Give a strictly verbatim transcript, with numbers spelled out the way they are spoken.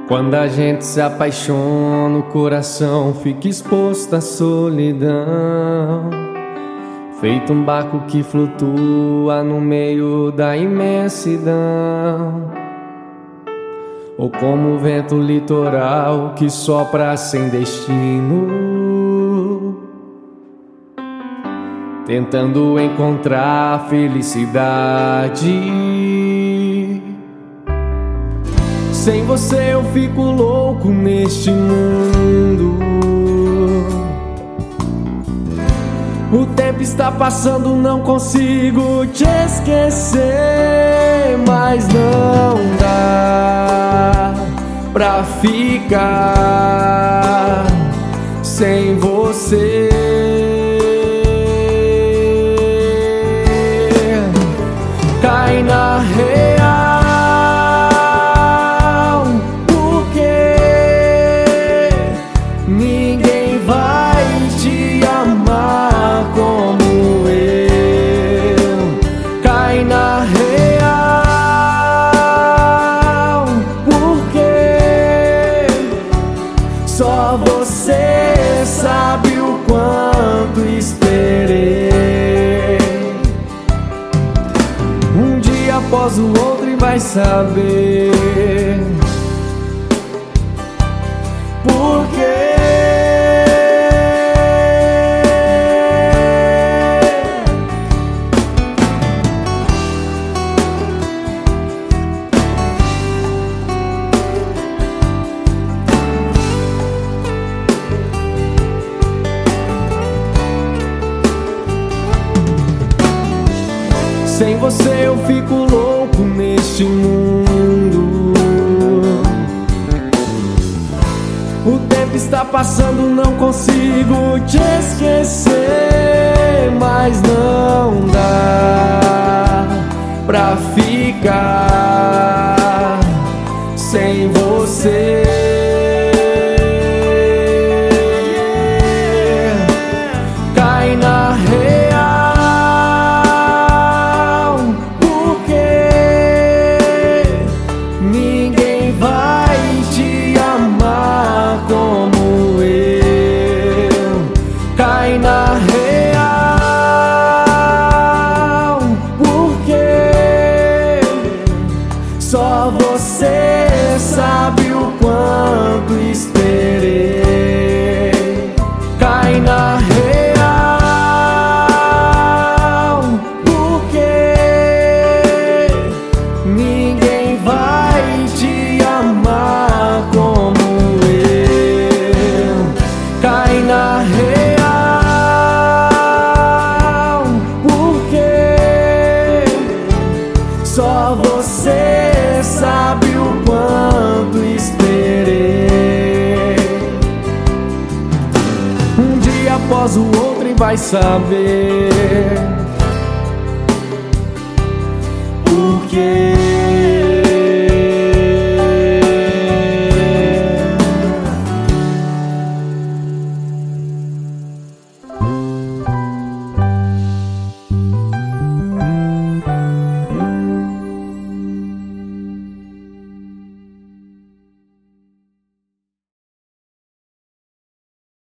Quando a gente se apaixona, o coração fica exposto à solidão, feito um barco que flutua no meio da imensidão, ou como o vento litoral que sopra sem destino, tentando encontrar felicidade. Sem você eu fico louco neste mundo. O tempo está passando, não consigo te esquecer, mas não dá pra ficar sem você. Cai na real, porque ninguém vai te amar como eu. Cai na real, porque só você sabe o quanto esperei. Um dia após o outro e vai saber por quê. Sem você eu fico louco neste mundo. O tempo está passando, não consigo te esquecer, mas não dá pra ficar sem você. Cai na Cai na real, porque só você sabe o quanto esperei. Cai na real, porque ninguém vai te amar como eu. Cai na real, só você sabe o quanto esperei. Um dia após o outro e vai saber por quê.